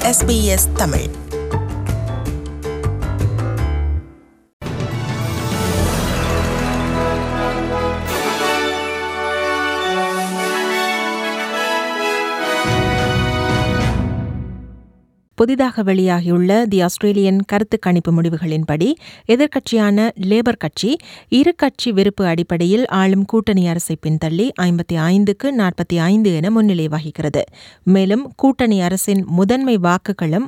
SBS Tamil. புதிதாக வெளியாகியுள்ள தி Australian கருத்து கணிப்பு முடிவுகளின்படி எதிர்க்கட்சியான லேபர் கட்சி இரு கட்சி விருப்பு அடிப்படையில் ஆளும் கூட்டணி அரசை பின்தள்ளி 55க்கு 45 என முன்னிலை வகிக்கிறது. மேலும் கூட்டணி அரசின் முதன்மை வாக்குகளும்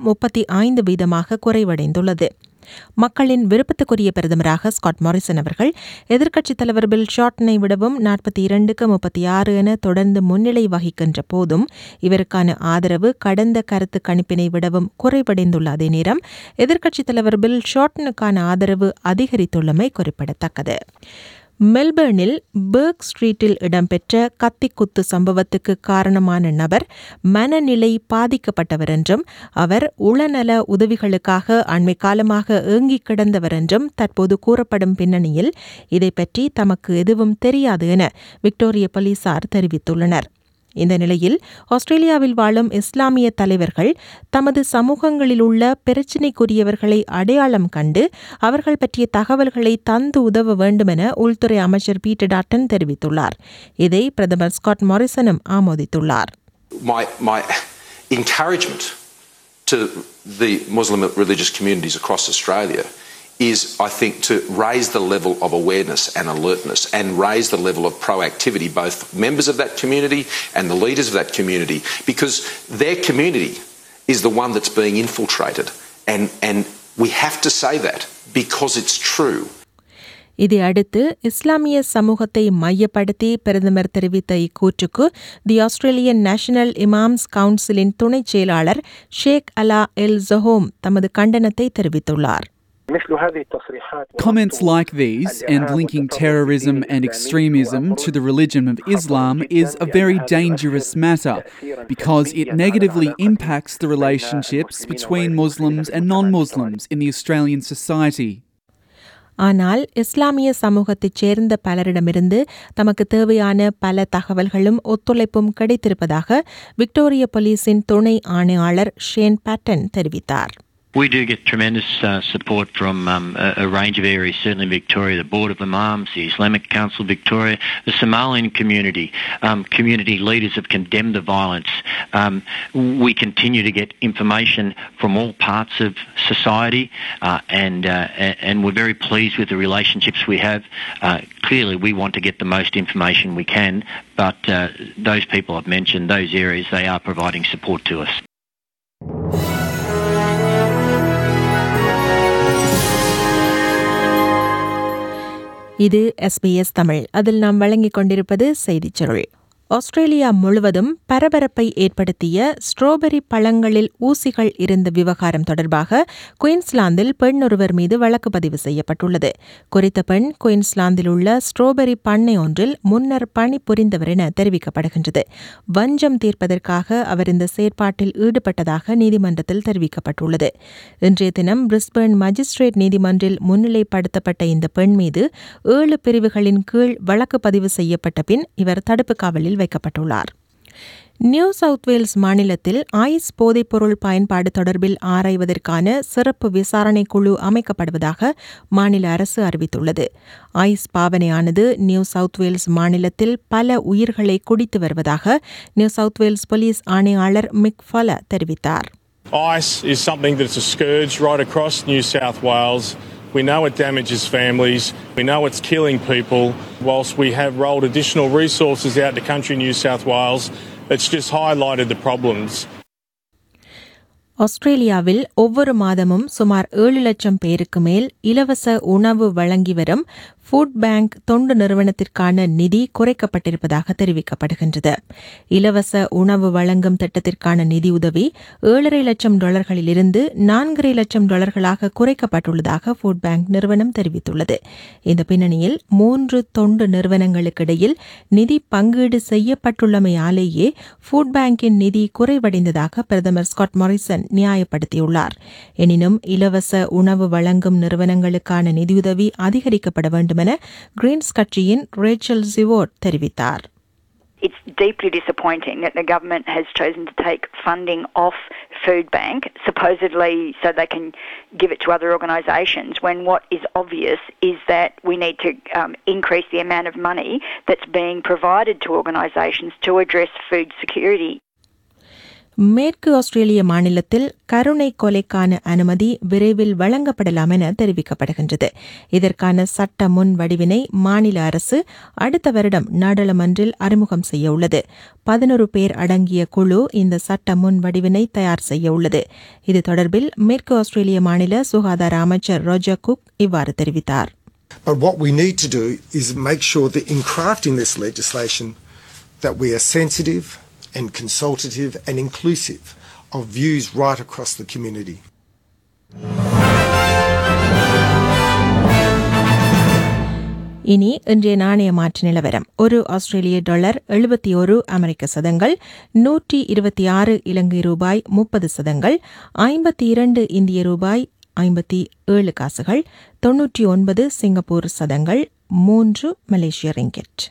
35% குறைவடைந்துள்ளது. மக்களின் விருப்பத்துக்குரிய பிரதமராக ஸ்காட் மாரிசன் அவர்கள் எதிர்க்கட்சித் தலைவர் பில் ஷார்ட்டனை விடவும் 42க்கு 36 என தொடர்ந்து முன்னிலை வகிக்கின்ற போதும் இவருக்கான ஆதரவு கடந்த கருத்து கணிப்பினை விடவும் குறைவடைந்துள்ள அதே நேரம் எதிர்க்கட்சித் தலைவர் பில் ஷார்ட்டனுக்கான ஆதரவு அதிகரித்துள்ளமை குறிப்பிடத்தக்கது. மெல்பர்னில் பெர்க் ஸ்ட்ரீட்டில் இடம்பெற்ற கத்திக்குத்து சம்பவத்துக்கு காரணமான நபர் மனநிலை பாதிக்கப்பட்டவர் என்றும் அவர் உளநல உதவிகளுக்காக அண்மை காலமாக ஏங்கிக் கிடந்தவர் என்றும் தற்போது கூறப்படும் பின்னணியில் இதைப்பற்றி தமக்கு எதுவும் தெரியாது என விக்டோரிய போலீசார் தெரிவித்துள்ளனர். இந்த நிலையில் ஆஸ்திரேலியாவில் வாழும் இஸ்லாமிய தலைவர்கள் தமது சமூகங்களில் உள்ள பிரச்சினைக்குரியவர்களை அடையாளம் கண்டு அவர்கள் பற்றிய தகவல்களை தந்து உதவ வேண்டுமென உள்துறை அமைச்சர் பீட்டர் டாட்டன் தெரிவித்துள்ளார். இதை பிரதமர் ஸ்காட் மாரிசனும் ஆமோதித்துள்ளார். My encouragement to the Muslim religious communities across Australia is, I think, to raise the level of awareness and alertness and raise the level of proactivity, both members of that community and the leaders of that community, because their community is the one that's being infiltrated. And we have to say that because it's true. இதை அடுத்து இஸ்லாமிய சமூகத்தை மையப்படுத்தி பிரதமர் தெரிவித்த இக்கூற்றுக்கு the Australian National Imams கவுன்சிலின் துணைச் செயலாளர் ஷேக் அலா எல் ஜஹோம் தமது கண்டனத்தை தெரிவித்துள்ளார். Comments like these and linking terrorism and extremism to the religion of Islam is a very dangerous matter because it negatively impacts the relationships between Muslims and non-Muslims in the Australian society. ஆனால் இஸ்லாமிய சமூகத்தைச் சேர்ந்த பலரிடமிருந்து தமக்கு தேவையான பல தகவல்களும் ஒத்துழைப்பும் கிடைத்திருப்பதாக விக்டோரிய போலீஸின் துணை ஆணையாளர் ஷேன் பேட்டன் தெரிவித்தார். We do get tremendous support from a range of areas, certainly Victoria, the Board of Imams, the Islamic Council Victoria, the Somalian community. Community leaders have condemned the violence. We continue to get information from all parts of society and we're very pleased with the relationships we have. Clearly we want to get the most information we can, but those people I've mentioned, those areas, they are providing support to us. இது SBS தமிழ். அதில் நாம் வழங்கிக் கொண்டிருப்பது செய்திச் சுருள். Australia முழுவதும் பரபரப்பை ஏற்படுத்திய ஸ்ட்ராபெரி பழங்களில் ஊசிகள் இருந்த விவகாரம் தொடர்பாக குயின்ஸ்லாந்தில் பெண் ஒருவர் மீது வழக்கு பதிவு செய்யப்பட்டுள்ளது. குறித்த பெண் குயின்ஸ்லாந்தில் உள்ள ஸ்ட்ராபெரி பண்ணை ஒன்றில் முன்னர் பணிபுரிந்தவர் என தெரிவிக்கப்படுகின்றது. வஞ்சம் தீர்ப்பதற்காக அவர் இந்த செயற்பாட்டில் ஈடுபட்டதாக நீதிமன்றத்தில் தெரிவிக்கப்பட்டுள்ளது. இன்றைய தினம் பிரிஸ்பேர்ன் மஜிஸ்ட்ரேட் நீதிமன்றில் முன்னிலைப்படுத்தப்பட்ட இந்த பெண் மீது 7 பிரிவுகளின் கீழ் வழக்கு பதிவு செய்யப்பட்ட பின் இவர் தடுப்பு காவலில் வைக்கப்பட்டுள்ளார். நியூ சவுத் வேல்ஸ் மாநிலத்தில் ஐஸ் போதைப்பொருள் பயன்பாடு தொடர்பில் ஆராய்வதற்கான சிறப்பு விசாரணை குழு அமைக்கப்படுவதாக மாநில அரசு அறிவித்துள்ளது. ஐஸ் பாவனையானது நியூ சவுத் வேல்ஸ் மாநிலத்தில் பல உயிர்களை குடித்து வருவதாக நியூ சவுத் வேல்ஸ் போலீஸ் ஆணையாளர் மிக் ஃபல தெரிவித்தார். Ice is something that's a scourge right across New South Wales. We know it damages families. We know it's killing people. Whilst we have rolled additional resources out to country New South Wales, it's just highlighted the problems. ஆஸ்திரேலியாவில் ஒவ்வொரு மாதமும் சுமார் 7 லட்சம் பேருக்கு மேல் இலவச உணவு வழங்கி வரும் ஃபுட் பேங்க் தொண்டு நிறுவனத்திற்கான நிதி குறைக்கப்பட்டிருப்பதாக தெரிவிக்கப்படுகின்றது. இலவச உணவு வழங்கும் திட்டத்திற்கான நிதியுதவி $7.5 லட்சம் இருந்து $4.5 லட்சம் குறைக்கப்பட்டுள்ளதாக ஃபுட் பேங்க் நிறுவனம் தெரிவித்துள்ளது. இந்த பின்னணியில் 3 தொண்டு நிறுவனங்களுக்கிடையில் நிதி பங்கீடு செய்யப்பட்டுள்ளமையாலேயே ஃபுட் பேங்கின் நிதி குறைவடைந்ததாக பிரதமர் ஸ்காட் மாரிசன் நியாயப்படுத்தியுள்ளார். எனினும் இலவச உணவு வழங்கும் நிறுவனங்களுக்கான நிதியுதவி அதிகரிக்கப்பட வேண்டும் என கிரீன்ஸ் கட்சியின் ரேச்சல் ஜிவோர்ட் தெரிவித்தார். It's deeply disappointing that the government has chosen to take funding off Food Bank, supposedly so they can give it to other organisations, when what is obvious is that we need to increase the amount of money that's being provided to organisations to address food security. மேற்கு ஆஸ்திரேலிய மாநிலத்தில் கருணை கொலைக்கான அனுமதி விரைவில் வழங்கப்படலாம் என தெரிவிக்கப்படுகின்றது. இதற்கான சட்ட முன் வடிவினை மாநில அரசு அடுத்த வருடம் நாடாளுமன்றில் அறிமுகம் செய்ய உள்ளது. 11 பேர் அடங்கிய குழு இந்த சட்ட முன் வடிவினை தயார் செய்ய உள்ளது. இது தொடர்பில் மேற்கு ஆஸ்திரேலிய மாநில சுகாதார அமைச்சர் ரோஜர் குக் இவ்வாறு தெரிவித்தார். But what we need to do is make sure that in crafting this legislation that we are sensitive and consultative and inclusive of views right across the community. இனி இன்றைய நாணய மாற்று நிலவரம். ஒரு ஆஸ்திரேலிய டாலர் 71 அமெரிக்க சதங்கள், 126 இலங்கை ரூபாய் 30 சதங்கள், 52 இந்திய ரூபாய் 57 காசுகள், 99 சிங்கப்பூர் சதங்கள், 3 மலேசிய ரிங்கெட்.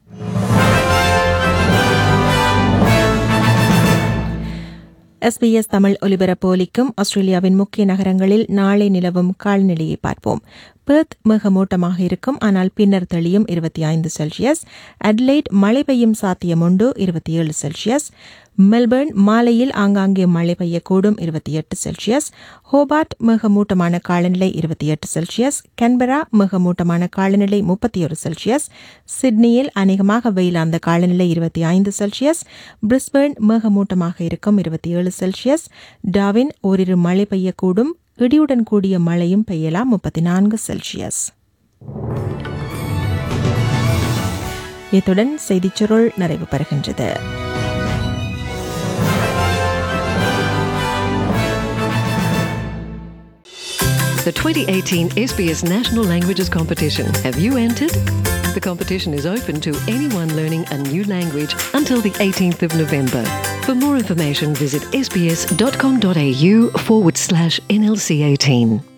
SBS தமிழ் ஒலிபரப்பு ஒலிக்கும் ஆஸ்திரேலியாவின் முக்கிய நகரங்களில் நாளை நிலவும் காலநிலையை பார்ப்போம். பெர்த் மேகமூட்டமாக இருக்கும், ஆனால் பின்னர் தெளியும் 25 செல்சியஸ். அட்லைட் மழை பெய்யும் சாத்தியமுண்டு 27 செல்சியஸ். மெல்பர்ன் மாலையில் ஆங்காங்கே மழை பெய்யக்கூடும் 28 செல்சியஸ். ஹோபார்ட் மேகமூட்டமான காலநிலை 28 செல்சியஸ். கேன்பரா மேகமூட்டமான காலநிலை 31 செல்சியஸ். சிட்னியில் அநேகமாக வெயிலாந்த காலநிலை 25 செல்சியஸ். பிரிஸ்பேர்ன் மேகமூட்டமாக இருக்கும் 27 செல்சியஸ். டார்வின் ஓரிரு மழை பெய்யக்கூடும், இடியுடன் கூடிய மழையும் பெய்யலாம் 34 செல்சியஸ். இத்துடன் செய்திச் சுருள் நிறைவு பெறுகின்றது. The 2018 SBS National Languages Competition. Have you entered? The competition is open to anyone learning a new language until the 18th of November. For more information, visit sbs.com.au/NLC18.